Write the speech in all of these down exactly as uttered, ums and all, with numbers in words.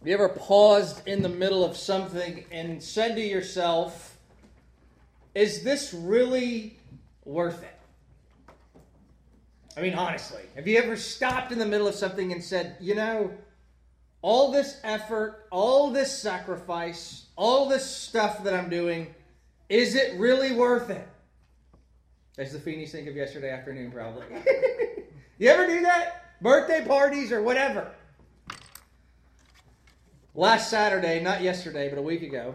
You ever paused in the middle of something and said to yourself, is this really worth it? I mean, honestly, have you ever stopped in the middle of something and said, you know, all this effort, all this sacrifice, all this stuff that I'm doing, is it really worth it? As the Feenies think of yesterday afternoon, probably. You ever do that? Birthday parties or whatever. Last Saturday, not yesterday, but a week ago,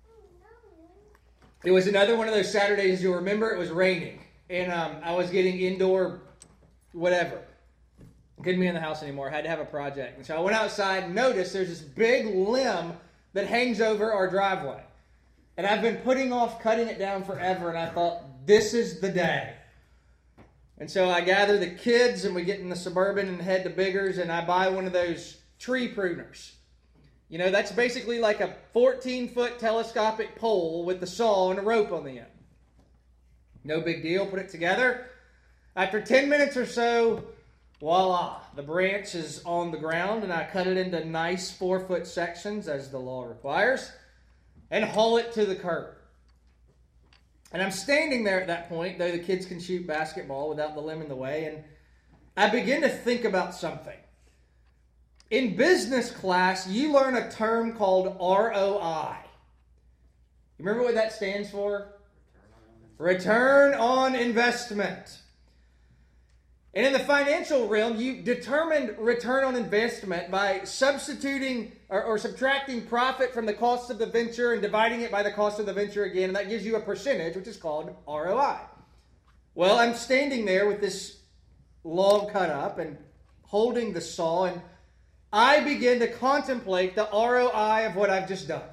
it was another one of those Saturdays you'll remember. It was raining, and um, I was getting indoor whatever. Couldn't be in the house anymore. I had to have a project. And so I went outside and noticed there's this big limb that hangs over our driveway. And I've been putting off cutting it down forever, and I thought, this is the day. And so I gather the kids, and we get in the Suburban and head to Biggers, and I buy one of those tree pruners. You know, that's basically like a fourteen-foot telescopic pole with the saw and a rope on the end. No big deal. Put it together. After ten minutes or so, voila, the branch is on the ground, and I cut it into nice four-foot sections, as the law requires, and haul it to the curb. And I'm standing there at that point, though the kids can shoot basketball without the limb in the way, and I begin to think about something. In business class, you learn a term called R O I. You remember what that stands for? Return on investment. And in the financial realm, you determined return on investment by substituting or, or subtracting profit from the cost of the venture and dividing it by the cost of the venture again. And that gives you a percentage, which is called R O I. Well, I'm standing there with this log cut up and holding the saw, and I begin to contemplate the R O I of what I've just done.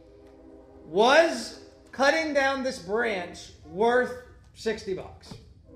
Was cutting down this branch worth sixty bucks?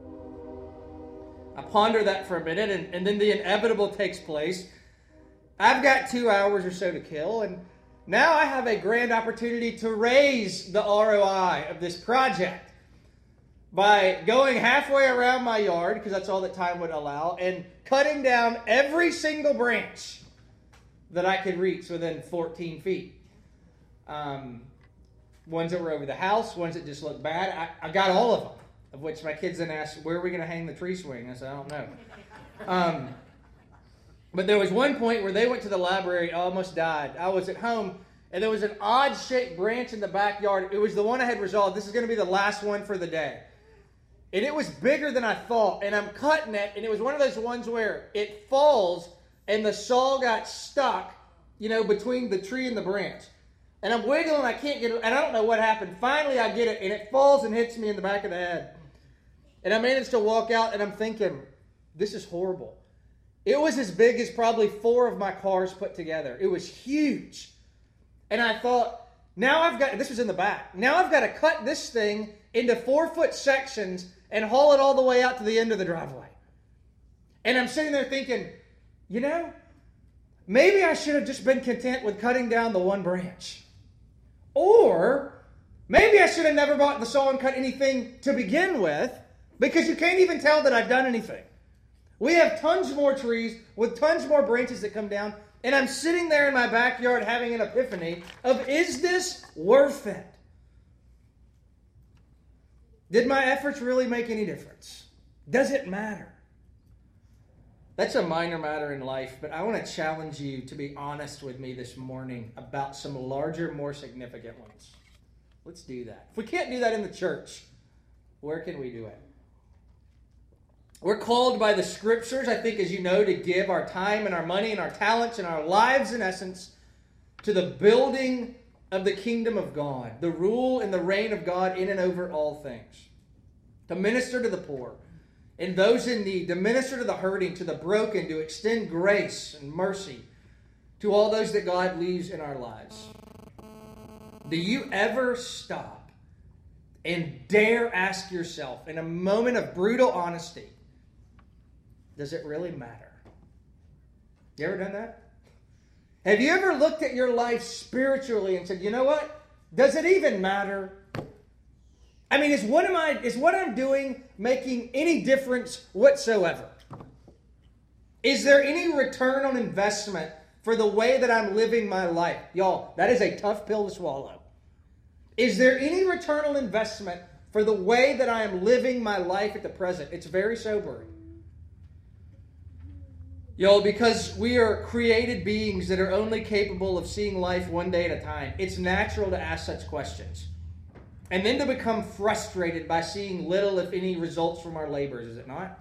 I ponder that for a minute, and, and then the inevitable takes place. I've got two hours or so to kill, and now I have a grand opportunity to raise the R O I of this project by going halfway around my yard, because that's all that time would allow, and cutting down every single branch that I could reach within fourteen feet. Um, ones that were over the house, ones that just looked bad. I, I got all of them. Of which my kids then asked, where are we going to hang the tree swing? I said, I don't know. Um, but there was one point where they went to the library, I almost died. I was at home, and there was an odd-shaped branch in the backyard. It was the one I had resolved. This is going to be the last one for the day. And it was bigger than I thought, and I'm cutting it, and it was one of those ones where it falls, and the saw got stuck, you know, between the tree and the branch. And I'm wiggling, I can't get it, and I don't know what happened. Finally, I get it, and it falls and hits me in the back of the head. And I managed to walk out, and I'm thinking, this is horrible. It was as big as probably four of my cars put together. It was huge. And I thought, now I've got, this was in the back, now I've got to cut this thing into four-foot sections and haul it all the way out to the end of the driveway. And I'm sitting there thinking, you know, maybe I should have just been content with cutting down the one branch. Or maybe I should have never bought the saw and cut anything to begin with, because you can't even tell that I've done anything. We have tons more trees with tons more branches that come down, and I'm sitting there in my backyard having an epiphany of, is this worth it? Did my efforts really make any difference? Does it matter? That's a minor matter in life, but I want to challenge you to be honest with me this morning about some larger, more significant ones. Let's do that. If we can't do that in the church, where can we do it? We're called by the Scriptures, I think, as you know, to give our time and our money and our talents and our lives, in essence, to the building of the kingdom of God, the rule and the reign of God in and over all things, to minister to the poor and those in need, to minister to the hurting, to the broken, to extend grace and mercy to all those that God leaves in our lives. Do you ever stop and dare ask yourself, in a moment of brutal honesty, does it really matter? You ever done that? Have you ever looked at your life spiritually and said, you know what? Does it even matter? I mean, is what am I is what I'm doing making any difference whatsoever? Is there any return on investment for the way that I'm living my life? Y'all, that is a tough pill to swallow. Is there any return on investment for the way that I am living my life at the present? It's very sobering. Y'all, because we are created beings that are only capable of seeing life one day at a time, it's natural to ask such questions. And then to become frustrated by seeing little, if any, results from our labors, is it not?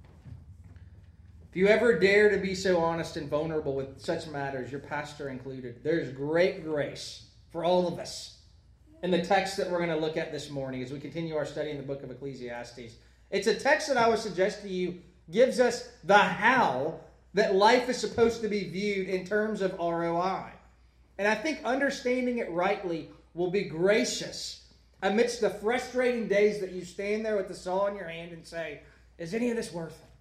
If you ever dare to be so honest and vulnerable with such matters, your pastor included, there's great grace for all of us. In the text that we're going to look at this morning as we continue our study in the book of Ecclesiastes. It's a text that I would suggest to you gives us the how that life is supposed to be viewed in terms of R O I. And I think understanding it rightly will be gracious amidst the frustrating days that you stand there with the saw in your hand and say, is any of this worth it?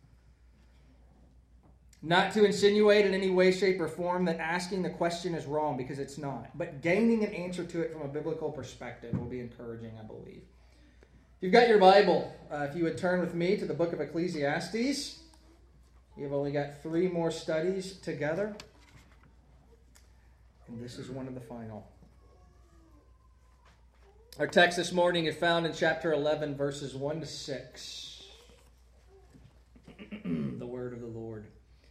Not to insinuate in any way, shape, or form that asking the question is wrong, because it's not. But gaining an answer to it from a biblical perspective will be encouraging, I believe. If you've got your Bible, uh, if you would turn with me to the book of Ecclesiastes. You've only got three more studies together. And this is one of the final. Our text this morning is found in chapter eleven, verses one to six. The word of the Lord.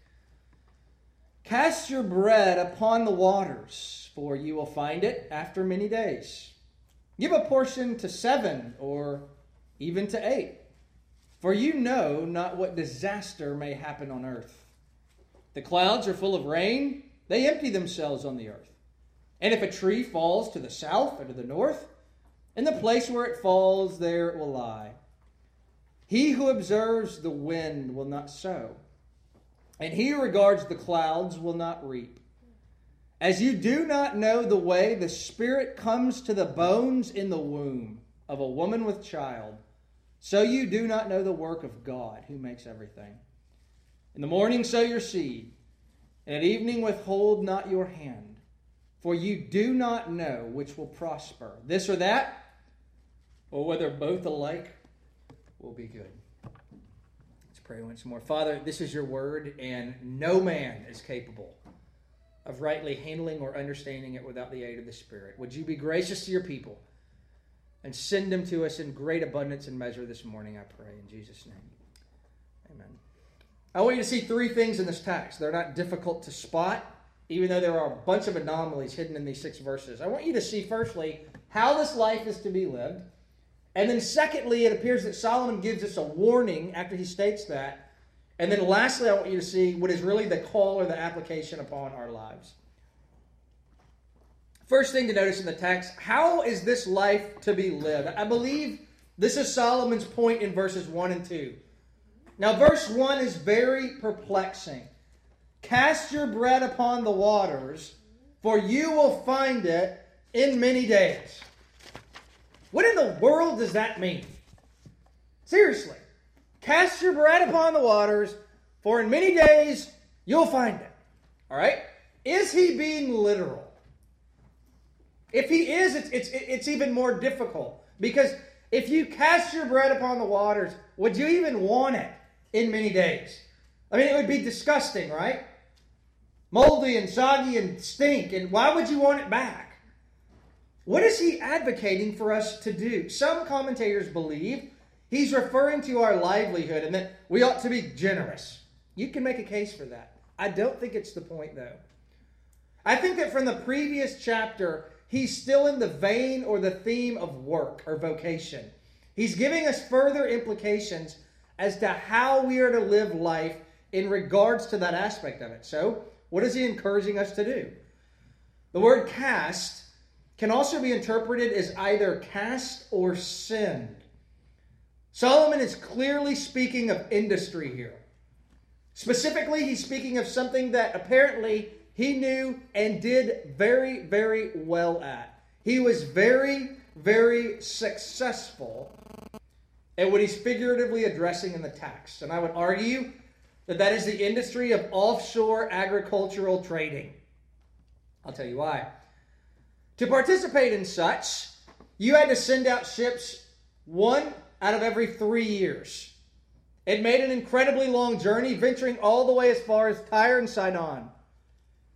Cast your bread upon the waters, for you will find it after many days. Give a portion to seven, or even to eight. For you know not what disaster may happen on earth. The clouds are full of rain. They empty themselves on the earth. And if a tree falls to the south or to the north, in the place where it falls, there it will lie. He who observes the wind will not sow, and he who regards the clouds will not reap. As you do not know the way the Spirit comes to the bones in the womb of a woman with child, so you do not know the work of God who makes everything. In the morning sow your seed, and at evening withhold not your hand, for you do not know which will prosper, this or that, or whether both alike will be good. Let's pray once more. Father, this is your word, and no man is capable of rightly handling or understanding it without the aid of the Spirit. Would you be gracious to your people and send them to us in great abundance and measure this morning, I pray, in Jesus' name. Amen. I want you to see three things in this text. They're not difficult to spot, even though there are a bunch of anomalies hidden in these six verses. I want you to see, firstly, how this life is to be lived. And then secondly, it appears that Solomon gives us a warning after he states that. And then lastly, I want you to see what is really the call or the application upon our lives. First thing to notice in the text, how is this life to be lived? I believe this is Solomon's point in verses one and two. Now, verse one is very perplexing. Cast your bread upon the waters, for you will find it in many days. What in the world does that mean? Seriously. Cast your bread upon the waters, for in many days you'll find it. All right? Is he being literal? If he is, it's, it's, it's even more difficult. Because if you cast your bread upon the waters, would you even want it in many days? I mean, it would be disgusting, right? Moldy and soggy and stink. And why would you want it back? What is he advocating for us to do? Some commentators believe he's referring to our livelihood and that we ought to be generous. You can make a case for that. I don't think it's the point, though. I think that from the previous chapter, he's still in the vein or the theme of work or vocation. He's giving us further implications as to how we are to live life in regards to that aspect of it. So, what is he encouraging us to do? The word cast can also be interpreted as either cast or send. Solomon is clearly speaking of industry here. Specifically, he's speaking of something that apparently he knew and did very, very well at. He was very, very successful at what he's figuratively addressing in the text. And I would argue that that is the industry of offshore agricultural trading. I'll tell you why. To participate in such, you had to send out ships one out of every three years. It made an incredibly long journey, venturing all the way as far as Tyre and Sidon.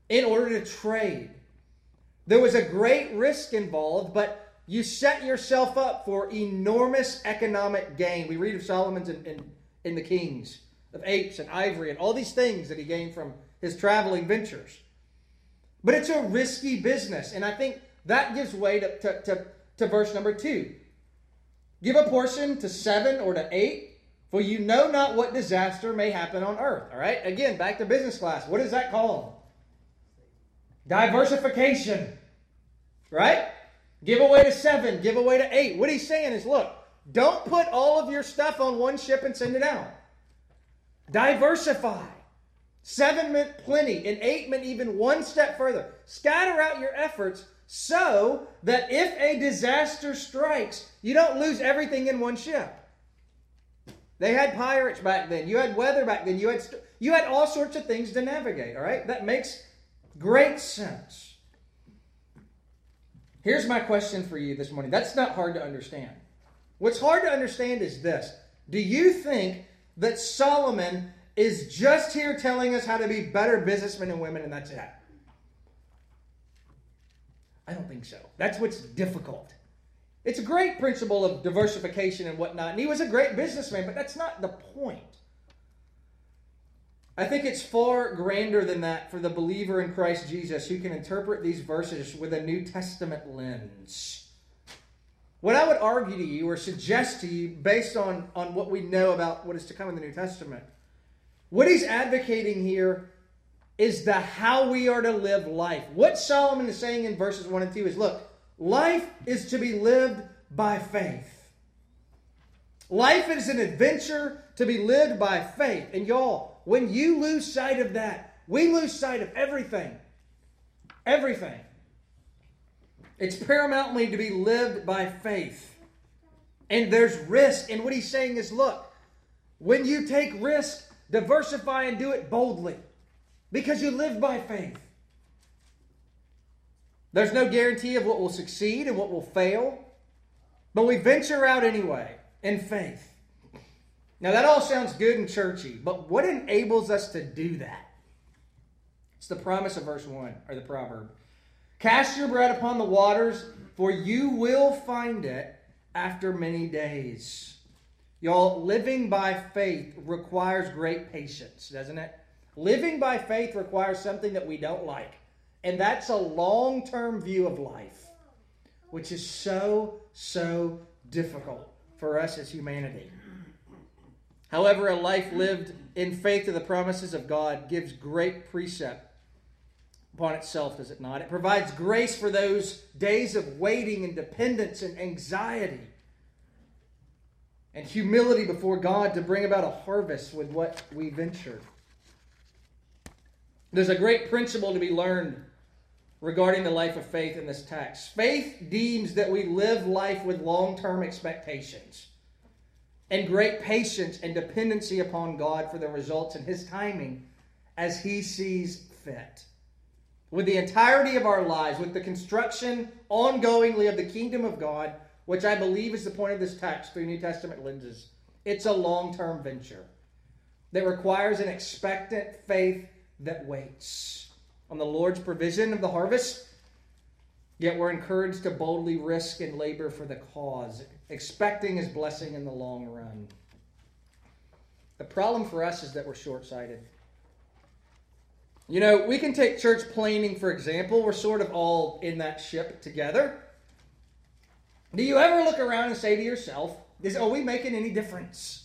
in order to trade. There was a great risk involved, but you set yourself up for enormous economic gain. We read of Solomon's in, in, in the Kings, of apes and ivory and all these things that he gained from his traveling ventures. But it's a risky business, and I think that gives way to, to, to, to verse number two. Give a portion to seven or to eight, for you know not what disaster may happen on earth. All right, again, back to business class. What is that called? Diversification. Right? Give away to seven, give away to eight. What he's saying is, look, don't put all of your stuff on one ship and send it out. Diversify. Seven meant plenty, and eight meant even one step further. Scatter out your efforts so that if a disaster strikes, you don't lose everything in one ship. They had pirates back then. You had weather back then. You had st- you had all sorts of things to navigate, all right? That makes great sense. Here's my question for you this morning. That's not hard to understand. What's hard to understand is this. Do you think that Solomon is just here telling us how to be better businessmen and women and that's it? I don't think so. That's what's difficult. It's a great principle of diversification and whatnot, and he was a great businessman, but that's not the point. I think it's far grander than that for the believer in Christ Jesus who can interpret these verses with a New Testament lens. What I would argue to you or suggest to you based on, on what we know about what is to come in the New Testament, what he's advocating here is the how we are to live life. What Solomon is saying in verses one and two is, look, life is to be lived by faith. Life is an adventure to be lived by faith. And y'all, when you lose sight of that, we lose sight of everything. Everything. It's paramountly to be lived by faith. And there's risk. And what he's saying is, look, when you take risk, diversify and do it boldly. Because you live by faith. There's no guarantee of what will succeed and what will fail. But we venture out anyway in faith. Now that all sounds good and churchy, but what enables us to do that? It's the promise of verse one, or the proverb. Cast your bread upon the waters, for you will find it after many days. Y'all, living by faith requires great patience, doesn't it? Living by faith requires something that we don't like. And that's a long-term view of life, which is so, so difficult for us as humanity. However, a life lived in faith to the promises of God gives great precept upon itself, does it not? It provides grace for those days of waiting and dependence and anxiety and humility before God to bring about a harvest with what we venture. There's a great principle to be learned regarding the life of faith in this text. Faith deems that we live life with long-term expectations and great patience and dependency upon God for the results in His timing as He sees fit. With the entirety of our lives, with the construction ongoingly of the kingdom of God, which I believe is the point of this text through New Testament lenses, it's a long-term venture that requires an expectant faith that waits on the Lord's provision of the harvest, yet we're encouraged to boldly risk and labor for the cause, expecting His blessing in the long run. The problem for us is that we're short-sighted. You know, we can take church planning, for example. We're sort of all in that ship together. Do you ever look around and say to yourself, is, are we making any difference?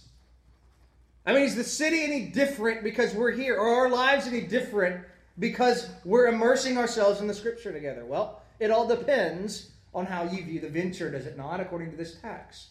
I mean, is the city any different because we're here? Or are our lives any different because we're immersing ourselves in the Scripture together? Well, it all depends on how you view the venture, does it not, according to this text?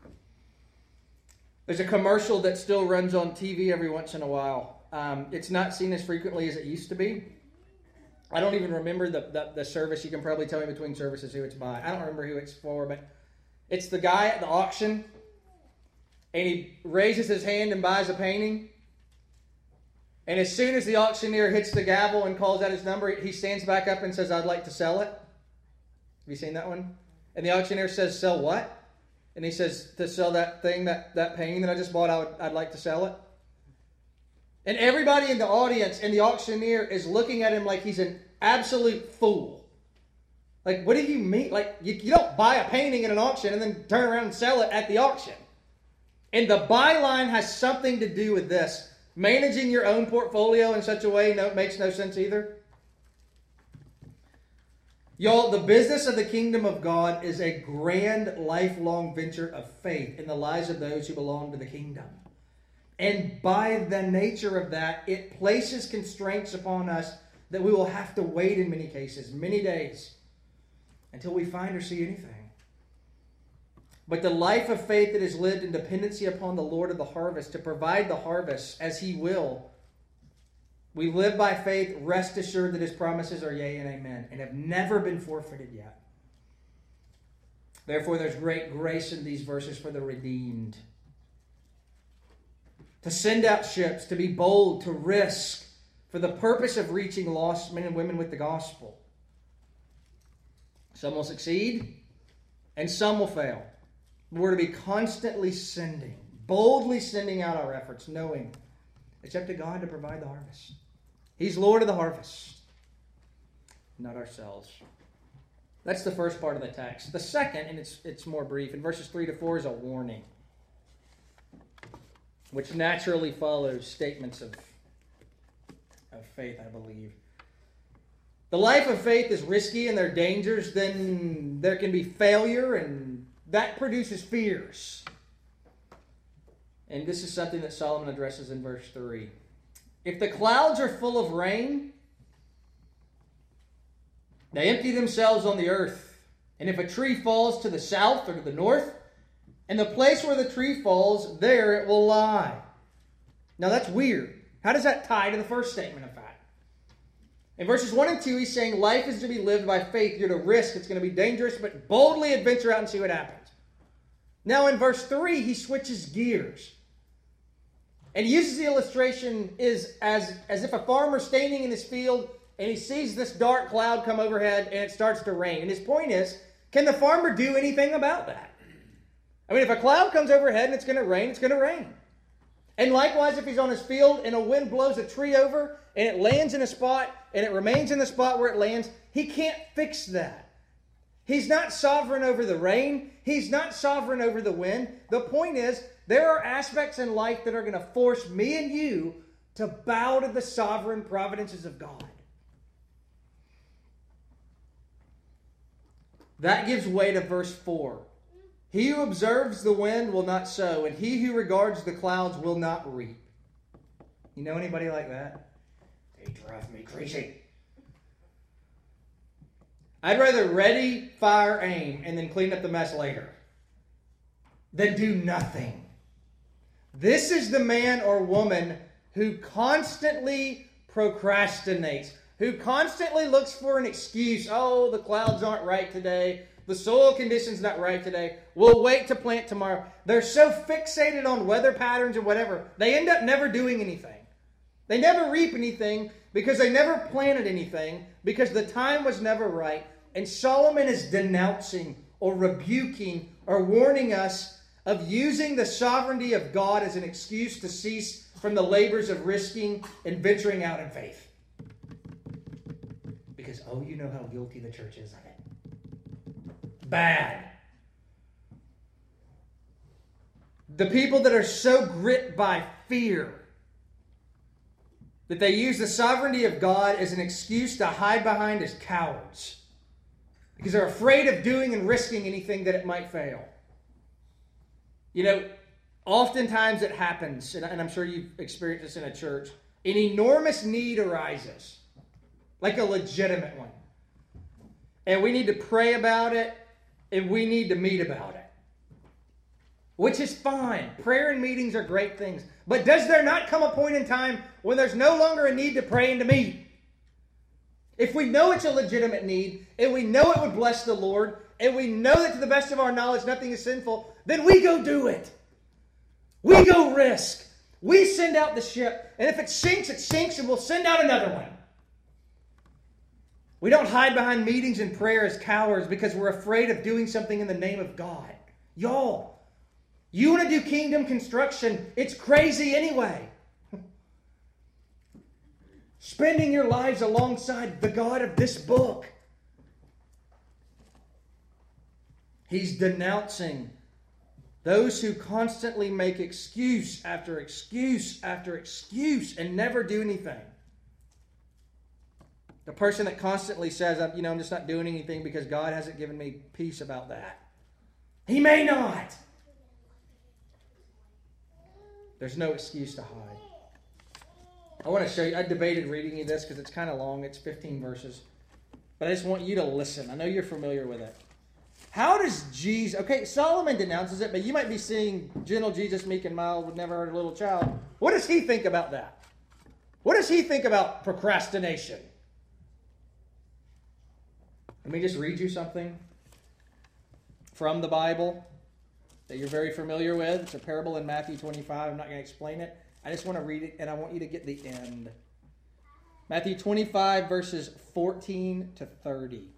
There's a commercial that still runs on T V every once in a while. Um, it's not seen as frequently as it used to be. I don't even remember the, the, the service. You can probably tell me between services who it's by. I don't remember who it's for, but it's the guy at the auction, and he raises his hand and buys a painting. And as soon as the auctioneer hits the gavel and calls out his number, he stands back up and says, I'd like to sell it. Have you seen that one? And the auctioneer says, sell what? And he says, to sell that thing, that, that painting that I just bought, I would, I'd like to sell it. And everybody in the audience and the auctioneer is looking at him like he's an absolute fool. Like, what do you mean? Like, you, you don't buy a painting at an auction and then turn around and sell it at the auction. And the byline has something to do with this. Managing your own portfolio in such a way no, makes no sense either. Y'all, the business of the kingdom of God is a grand, lifelong venture of faith in the lives of those who belong to the kingdom. And by the nature of that, it places constraints upon us that we will have to wait in many cases, many days, until we find or see anything. But the life of faith that is lived in dependency upon the Lord of the harvest to provide the harvest as He will, we live by faith, rest assured that His promises are yea and amen, and have never been forfeited yet. Therefore, there's great grace in these verses for the redeemed. To send out ships, to be bold, to risk, for the purpose of reaching lost men and women with the gospel. Some will succeed, and some will fail. We're to be constantly sending, boldly sending out our efforts, knowing it's up to God to provide the harvest. He's Lord of the harvest, not ourselves. That's the first part of the text. The second, and it's it's more brief, in verses three to four is a warning, which naturally follows statements of, of faith, I believe. The life of faith is risky and there are dangers. Then there can be failure, and that produces fears. And this is something that Solomon addresses in verse three. If the clouds are full of rain, they empty themselves on the earth. And if a tree falls to the south or to the north, and the place where the tree falls, there it will lie. Now that's weird. How does that tie to the first statement of fact? In verses one and two, he's saying life is to be lived by faith. You're to risk. It's going to be dangerous, but boldly adventure out and see what happens. Now in verse three, he switches gears. And he uses the illustration is as, as if a farmer standing in his field and he sees this dark cloud come overhead and it starts to rain. And his point is, can the farmer do anything about that? I mean, if a cloud comes overhead and it's going to rain, it's going to rain. And likewise, if he's on his field and a wind blows a tree over and it lands in a spot and it remains in the spot where it lands, he can't fix that. He's not sovereign over the rain. He's not sovereign over the wind. The point is, there are aspects in life that are going to force me and you to bow to the sovereign providences of God. That gives way to verse four. He who observes the wind will not sow, and he who regards the clouds will not reap. You know anybody like that? They drive me crazy. I'd rather ready, fire, aim, and then clean up the mess later than do nothing. This is the man or woman who constantly procrastinates, who constantly looks for an excuse. Oh, the clouds aren't right today. The soil condition's not right today. We'll wait to plant tomorrow. They're so fixated on weather patterns or whatever, they end up never doing anything. They never reap anything because they never planted anything because the time was never right. And Solomon is denouncing or rebuking or warning us of using the sovereignty of God as an excuse to cease from the labors of risking and venturing out in faith. Because, oh, you know how guilty the church is of it. Bad. The people that are so gripped by fear that they use the sovereignty of God as an excuse to hide behind as cowards. Because they're afraid of doing and risking anything that it might fail. You know, oftentimes it happens, and I'm sure you've experienced this in a church, an enormous need arises, like a legitimate one. And we need to pray about it, and we need to meet about it. Which is fine. Prayer and meetings are great things. But does there not come a point in time when there's no longer a need to pray and to meet? If we know it's a legitimate need, and we know it would bless the Lord, and we know that to the best of our knowledge nothing is sinful, then we go do it. We go risk. We send out the ship. And if it sinks, it sinks, and we'll send out another one. We don't hide behind meetings and prayer as cowards because we're afraid of doing something in the name of God. Y'all, you want to do kingdom construction, it's crazy anyway. spending your lives alongside the God of this book. He's denouncing those who constantly make excuse after excuse after excuse and never do anything. The person that constantly says, you know, I'm just not doing anything because God hasn't given me peace about that. He may not. There's no excuse to hide. I want to show you, I debated reading you this because it's kind of long. It's fifteen verses. But I just want you to listen. I know you're familiar with it. How does Jesus... Okay, Solomon denounces it, but you might be seeing gentle Jesus, meek and mild, would never hurt a little child. What does he think about that? What does he think about procrastination? Let me just read you something from the Bible that you're very familiar with. It's a parable in Matthew twenty-five. I'm not going to explain it. I just want to read it, and I want you to get the end. Matthew twenty-five, verses fourteen to thirty.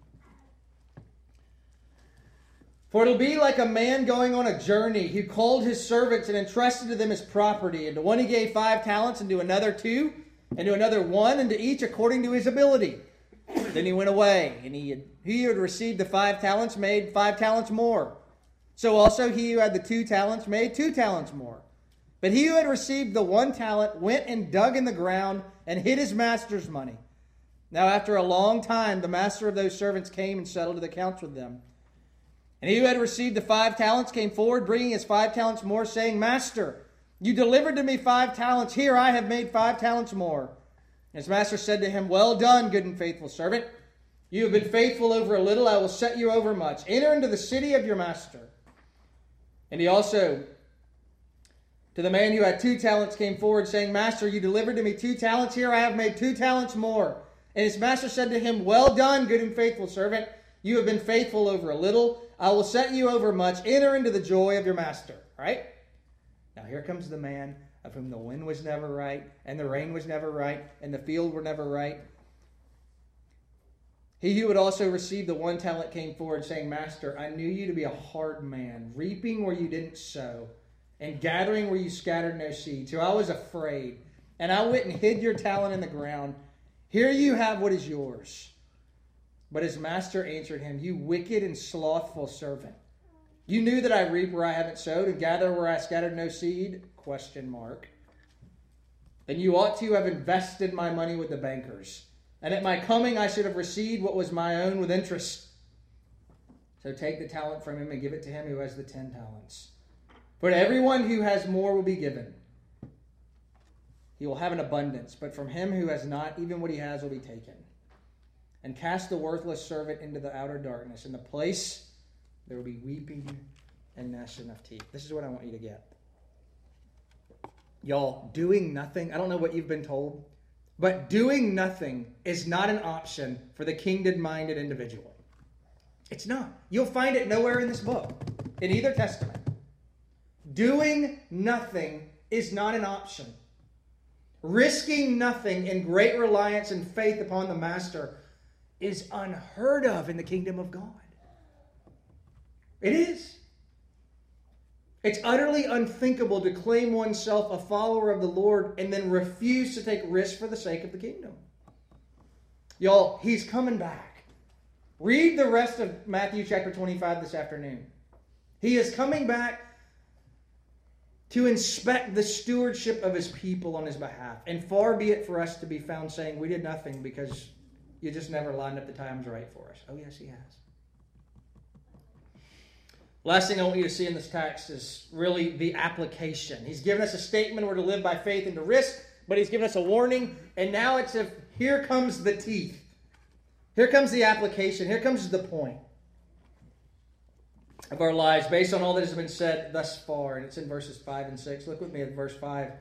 For it'll be like a man going on a journey who called his servants and entrusted to them his property. And to one he gave five talents, and to another two, and to another one, and to each according to his ability. Then he went away, and he, had, he who had received the five talents made five talents more. So also he who had the two talents made two talents more. But he who had received the one talent went and dug in the ground and hid his master's money. Now after a long time the master of those servants came and settled the accounts with them. And he who had received the five talents came forward, bringing his five talents more, saying, Master, you delivered to me five talents. Here I have made five talents more. His master said to him, Well done, good and faithful servant. You have been faithful over a little. I will set you over much. Enter into the city of your master. And he also, to the man who had two talents, came forward, saying, Master, you delivered to me two talents. Here I have made two talents more. And his master said to him, Well done, good and faithful servant. You have been faithful over a little. I will set you over much. Enter into the joy of your master. All right? Now here comes the man of whom the wind was never right, and the rain was never right, and the field were never right. He who had also received the one talent came forward, saying, Master, I knew you to be a hard man, reaping where you didn't sow, and gathering where you scattered no seed. So I was afraid, and I went and hid your talent in the ground. Here you have what is yours. But his master answered him, You wicked and slothful servant. You knew that I reap where I haven't sowed, and gather where I scattered no seed? Question mark. Then you ought to have invested my money with the bankers. And at my coming I should have received what was my own with interest. So take the talent from him and give it to him who has the ten talents. For to everyone who has more will be given. He will have an abundance. But from him who has not, even what he has will be taken. And cast the worthless servant into the outer darkness. In the place there will be weeping and gnashing of teeth. This is what I want you to get. Y'all, doing nothing, I don't know what you've been told, but doing nothing is not an option for the kingdom-minded individual. It's not. You'll find it nowhere in this book, in either testament. Doing nothing is not an option. Risking nothing in great reliance and faith upon the Master is unheard of in the kingdom of God. It is. It's utterly unthinkable to claim oneself a follower of the Lord and then refuse to take risks for the sake of the kingdom. Y'all, he's coming back. Read the rest of Matthew chapter twenty-five this afternoon. He is coming back to inspect the stewardship of his people on his behalf. And far be it for us to be found saying we did nothing because you just never lined up the times right for us. Oh, yes, he has. Last thing I want you to see in this text is really the application. He's given us a statement we're to live by faith and to risk, but he's given us a warning, and now it's a, here comes the teeth. Here comes the application. Here comes the point of our lives based on all that has been said thus far, and it's in verses five and six. Look with me at verse five.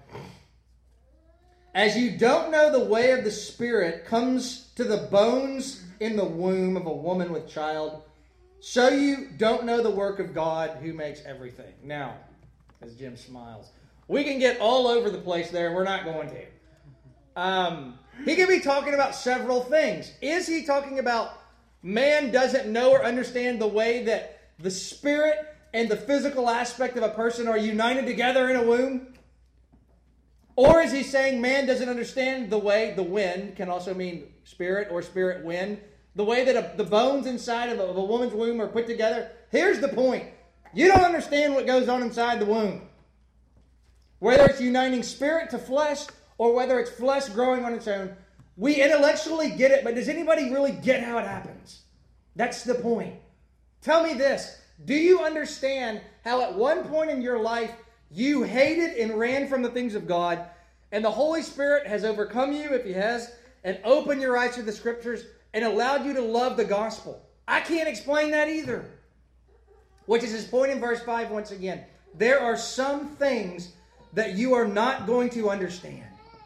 As you don't know the way of the Spirit comes to the bones in the womb of a woman with child, so you don't know the work of God who makes everything. Now, as Jim smiles, we can get all over the place there. We're not going to. Um, he could be talking about several things. Is he talking about man doesn't know or understand the way that the spirit and the physical aspect of a person are united together in a womb? Or is he saying man doesn't understand the way the wind can also mean spirit or spirit wind? The way that a, the bones inside of a, of a woman's womb are put together? Here's the point. You don't understand what goes on inside the womb. Whether it's uniting spirit to flesh or whether it's flesh growing on its own, we intellectually get it, but does anybody really get how it happens? That's the point. Tell me this. Do you understand how at one point in your life you hated and ran from the things of God, and the Holy Spirit has overcome you, if He has, and opened your eyes to the Scriptures and allowed you to love the gospel? I can't explain that either. Which is his point in verse five once again. There are some things that you are not going to understand.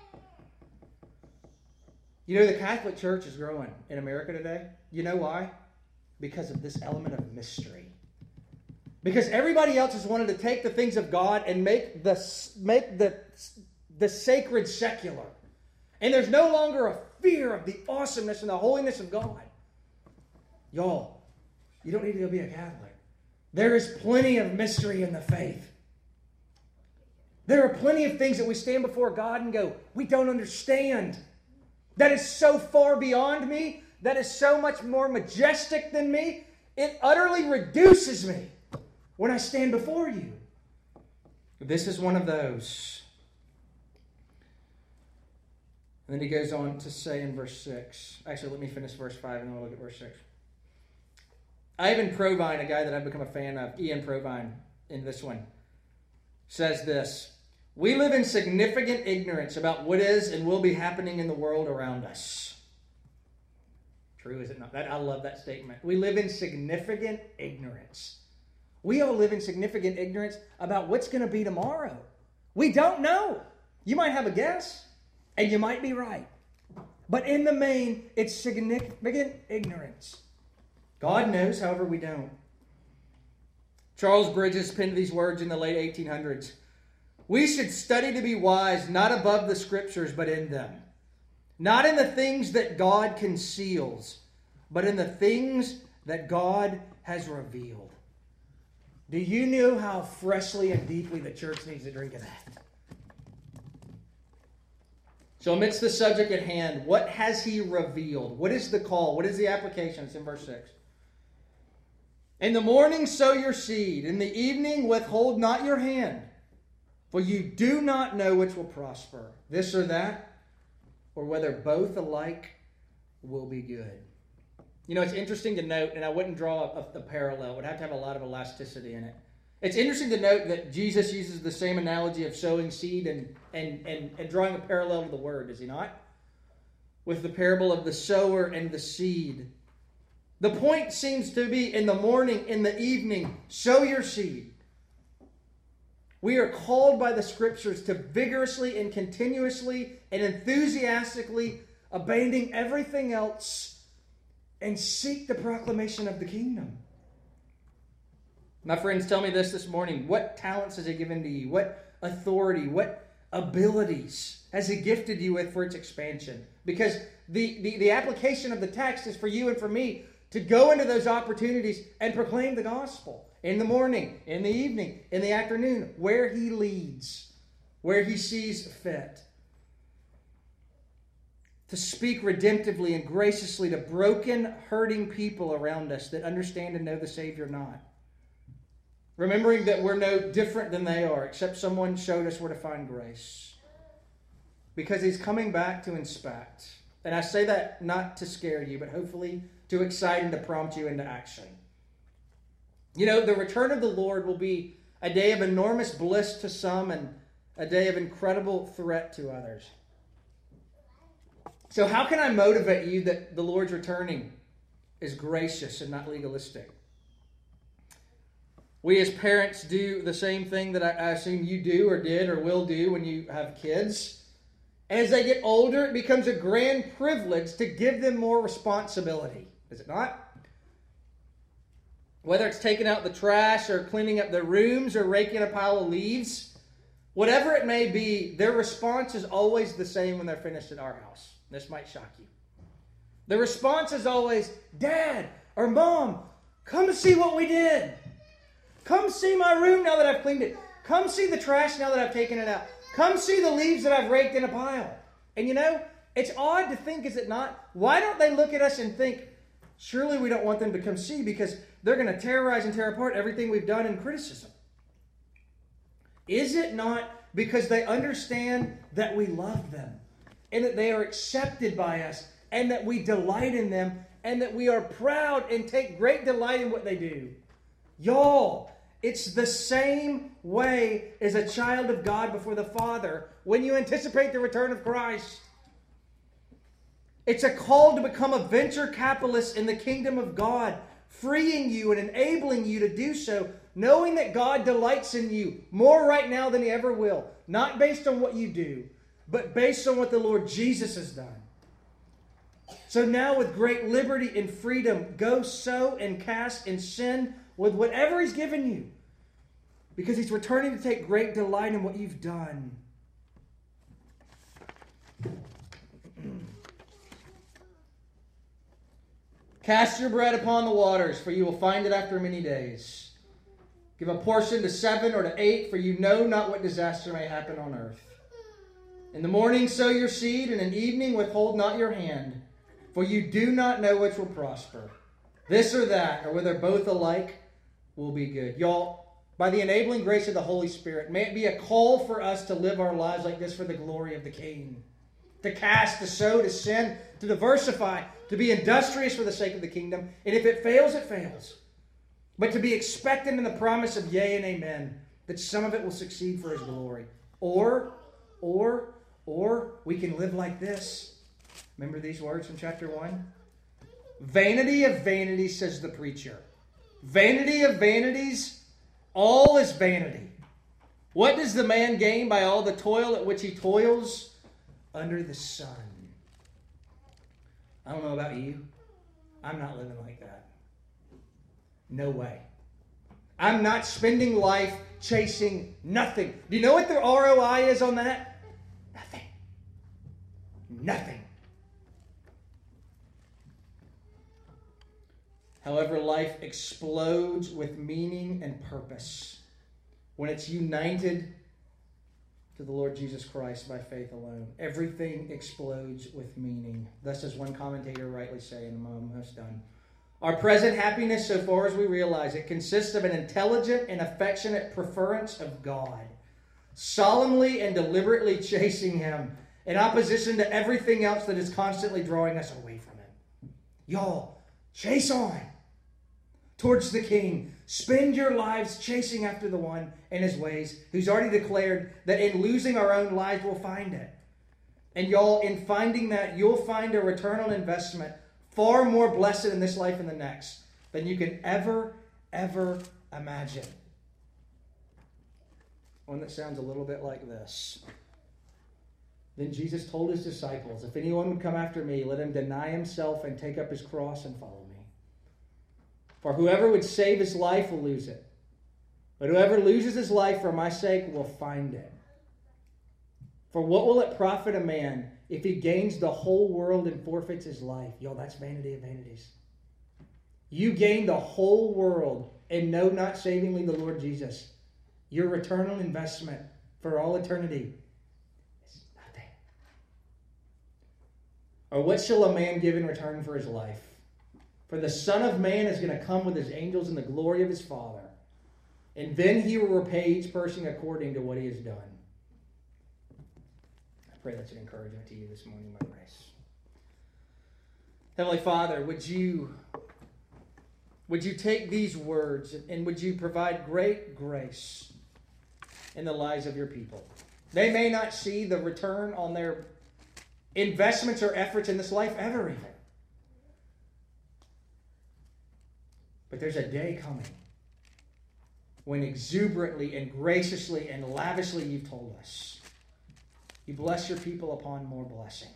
You know, the Catholic Church is growing in America today. You know why? Because of this element of mystery. Because everybody else has wanted to take the things of God and make the, make the, the sacred secular. And there's no longer a fear of the awesomeness and the holiness of God. Y'all, you don't need to go be a Catholic. There is plenty of mystery in the faith. There are plenty of things that we stand before God and go, we don't understand. That is so far beyond me. That is so much more majestic than me. It utterly reduces me when I stand before you. This is one of those. And then he goes on to say in verse six. Actually, let me finish verse five and then we'll look at verse six. Ivan Provine, a guy that I've become a fan of, Ian Provine, in this one, says this: we live in significant ignorance about what is and will be happening in the world around us. True, is it not? That, I love that statement. We live in significant ignorance. We all live in significant ignorance about what's going to be tomorrow. We don't know. You might have a guess, and you might be right. But in the main, it's significant ignorance. God knows, however, we don't. Charles Bridges penned these words in the late eighteen hundreds. We should study to be wise, not above the Scriptures, but in them. Not in the things that God conceals, but in the things that God has revealed. Do you know how freshly and deeply the church needs to drink of that? So amidst the subject at hand, what has He revealed? What is the call? What is the application? It's in verse six. In the morning sow your seed, in the evening withhold not your hand, for you do not know which will prosper, this or that, or whether both alike will be good. You know, it's interesting to note, and I wouldn't draw a, a parallel. It would have to have a lot of elasticity in it. It's interesting to note that Jesus uses the same analogy of sowing seed and, and, and, and drawing a parallel to the word, does he not? With the parable of the sower and the seed. The point seems to be in the morning, in the evening, sow your seed. We are called by the Scriptures to vigorously and continuously and enthusiastically abandoning everything else and seek the proclamation of the kingdom. My friends, tell me this this morning. What talents has He given to you? What authority? What abilities has He gifted you with for its expansion? Because the, the, the application of the text is for you and for me to go into those opportunities and proclaim the gospel. In the morning, in the evening, in the afternoon, where He leads, where He sees fit. To speak redemptively and graciously to broken, hurting people around us that understand and know the Savior not. Remembering that we're no different than they are, except someone showed us where to find grace. Because He's coming back to inspect. And I say that not to scare you, but hopefully to excite and to prompt you into action. You know, the return of the Lord will be a day of enormous bliss to some and a day of incredible threat to others. So how can I motivate you that the Lord's returning is gracious and not legalistic? We as parents do the same thing that I, I assume you do or did or will do when you have kids. As they get older, it becomes a grand privilege to give them more responsibility. Is it not? Whether it's taking out the trash or cleaning up their rooms or raking a pile of leaves, whatever it may be, their response is always the same when they're finished at our house. This might shock you. The response is always, Dad or Mom, come see what we did. Come see my room now that I've cleaned it. Come see the trash now that I've taken it out. Come see the leaves that I've raked in a pile. And you know, it's odd to think, is it not? Why don't they look at us and think, surely we don't want them to come see because they're going to terrorize and tear apart everything we've done in criticism? Is it not because they understand that we love them and that they are accepted by us and that we delight in them and that we are proud and take great delight in what they do? Y'all, it's the same way as a child of God before the Father when you anticipate the return of Christ. It's a call to become a venture capitalist in the kingdom of God, freeing you and enabling you to do so, knowing that God delights in you more right now than He ever will. Not based on what you do, but based on what the Lord Jesus has done. So now with great liberty and freedom, go sow and cast and sin with whatever He's given you, because He's returning to take great delight in what you've done. Cast your bread upon the waters, for you will find it after many days. Give a portion to seven or to eight, for you know not what disaster may happen on earth. In the morning sow your seed, and in evening withhold not your hand, for you do not know which will prosper. This or that, or whether both alike will be good. Y'all, by the enabling grace of the Holy Spirit, may it be a call for us to live our lives like this for the glory of the King. To cast, to sow, to sin, to diversify, to be industrious for the sake of the kingdom. And if it fails, it fails. But to be expectant in the promise of yea and amen, that some of it will succeed for His glory. Or, or, or we can live like this. Remember these words from chapter one? Vanity of vanities, says the preacher. Vanity of vanities, all is vanity. What does the man gain by all the toil at which he toils under the sun? I don't know about you. I'm not living like that. No way. I'm not spending life chasing nothing. Do you know what the R O I is on that? Nothing. Nothing. However, life explodes with meaning and purpose when it's united to the Lord Jesus Christ by faith alone. Everything explodes with meaning. Thus, as one commentator rightly say, and I'm almost done, our present happiness, so far as we realize it, consists of an intelligent and affectionate preference of God, solemnly and deliberately chasing Him in opposition to everything else that is constantly drawing us away from Him. Y'all, chase on towards the King. Spend your lives chasing after the one in His ways, who's already declared that in losing our own lives, we'll find it. And y'all, in finding that, you'll find a return on investment far more blessed in this life and the next than you can ever, ever imagine. One that sounds a little bit like this. Then Jesus told His disciples, if anyone would come after me, let him deny himself and take up his cross and follow me. For whoever would save his life will lose it. But whoever loses his life for my sake will find it. For what will it profit a man if he gains the whole world and forfeits his life? Yo, that's vanity of vanities. You gain the whole world and know not savingly the Lord Jesus. Your return on investment for all eternity is nothing. Or what shall a man give in return for his life? For the Son of Man is going to come with His angels in the glory of His Father. And then He will repay each person according to what he has done. I pray that's an encouragement to you this morning, my grace. Heavenly Father, would you, would you take these words and would you provide great grace in the lives of your people? They may not see the return on their investments or efforts in this life ever even. But there's a day coming when exuberantly and graciously and lavishly you've told us, you bless your people upon more blessing.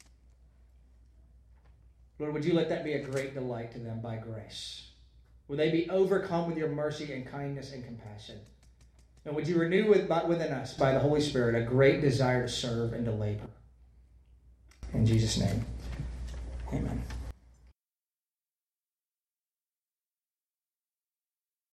Lord, would you let that be a great delight to them by grace? Would they be overcome with your mercy and kindness and compassion? And would you renew within us by the Holy Spirit a great desire to serve and to labor? In Jesus' name, amen.